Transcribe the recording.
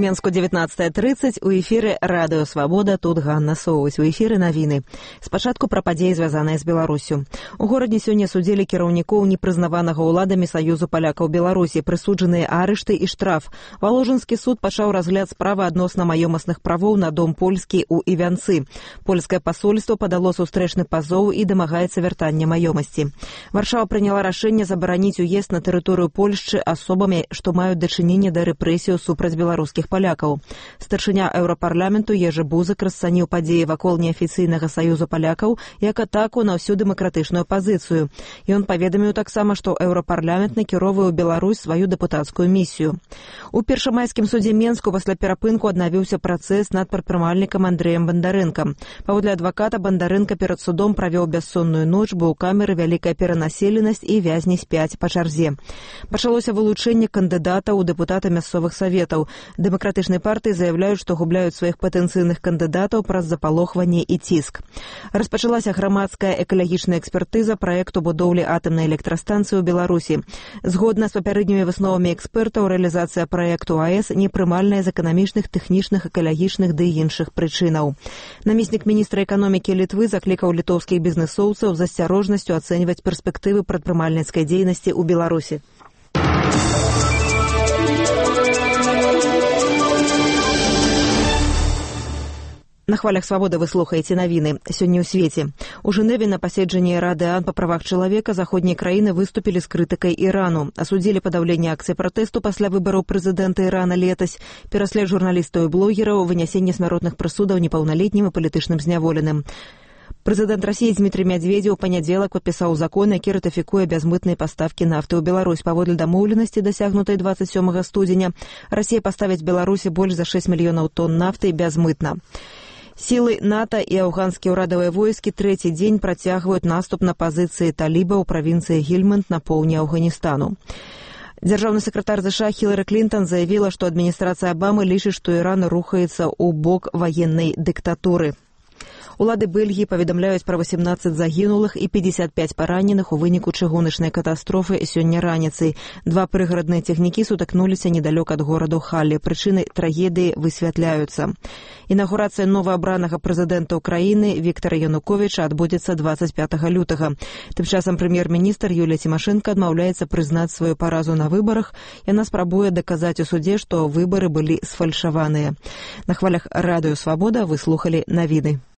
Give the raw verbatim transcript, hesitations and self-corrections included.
Менску дзевятнаццатая трыццаць, у эфіры Радыё Свабода, тут Ганна Соўваць, у эфіры навіны. Спачатку пра падзеі, звязаныя з Беларусю. У горадзе сёння судзілі кіраўнікоў непрызнаванага ўладамі Саюзу палякаў Беларусі, прысуджаныя арышты і штраф. Валожынскі суд пачаў разгляд справы адносна маёмасных правоў на дом польскі ў Івянцы. Польскае пасольства падало сустрэчны пазоў і дамагаецца вяртання маёмасці. Варшава прыняла рашэнне забараніць уезд на тэрыторыю Польшчы асобамі, што маюць дачыненне да рэпрэсіяў супраць беларускіх палякаў. Старшыня Еўрапарламенту Ежы Бузак расцаніў падзеі вакол неафіцыйнага саюзу палякаў як атаку на ўсю дэмакратычную пазіцыю. Ён паведаміў таксама, што Еўрапарламент накіроўвае ў Беларусь сваю дэпутацкую місію. У першамайскім судзе Менску пасля перапынку аднавіўся працэс над прадпрымальнікам Андрэем Бандарэнкам. Паводле адваката, Бандарэнка перад судом правёў бяссонную ноч, бо ў камеры вялікая перанаселенасць і вязні спяць па чарзе. Пачалося вылучэнне кандыдата ў дэпутата мясцовых саветаў. Дэмакратычнай партыі заяўляюць, што губляюць сваіх патэнцыйных кандыдатаў праз запалохванне і ціск. Распачалася грамадская экалагічная экспертыза праекту будоўлі атамнай электрастанцыі ў Беларусі. Згодна з папярэднімі высновамі экспертаў, рэалізацыя праекту АЭС непрымальная з эканамічных, тэхнічных, экалагічных ды іншых прычынаў. Намеснік міністра эканомікі Літвы заклікаў літоўскіх бізнэсоўцаў з асцярожнасцю ацэньваць перспектывы прадпрымальніцкай дзейнасці ў Беларусі. На хвалях Свабоды вы слухаеце навіны. Сёння ў свеце. У Жэневе на паседжанні Рады ААН па правах чалавека заходнія краіны выступілі з крытыкай Ірану. Асудзілі падаўленне акцый пратэсту пасля выбараў прэзідэнта Ірана летась, пераслед журналістаў і блогераў, вынясенне смяротных прысудаў непаўналетнім і палітычным зняволеным. Прэзідэнт Расіі Дмітрый Мядзведзеў у панядзелак падпісаў закон, які ратыфікуе бязмытныя пастаўкі нафты ў Беларусь. Паводле дамоўленасці, дасягнутай дваццаць сёмага студзеня, Расія паставіць Беларусі больш за шэсць мільёнаў тонн нафты бязмытна. Сілы НАТО і афганскія ўрадавыя войскі трэці дзень працягваюць наступ на пазіцыі таліба ў правінцыі Гельманд на поўдні Афганістану. Дзяржаўны сакратар ЗША Хілары Клінтон заявіла, што адміністрацыя Абамы лічыць, што Іран рухаецца ў бок ваеннай дыктатуры. Улады Бельгіі паведамляюць пра васемнаццаць загінулых і пятьдесят пять параненых у выніку чыгуначнай катастрофы сёння раніцай. Два прыгарадныя цягнікі сутыкнуліся недалёк ад гораду Халлі. Прычыны трагедыі высвятляюцца. Інаўгурацыя новаабранага прэзідэнта ўкраіны Віктара Януковіча адбудзецца дваццаць пятага лютага. Тым часам прэм'ер-міністр Юлія Цімашэнка адмаўляецца прызнаць сваю паразу на выбарах. Яна спрабуе даказаць у судзе, што выбары былі сфальшаваныя. На хвалях Радыё Свабода вы слухалі навіны.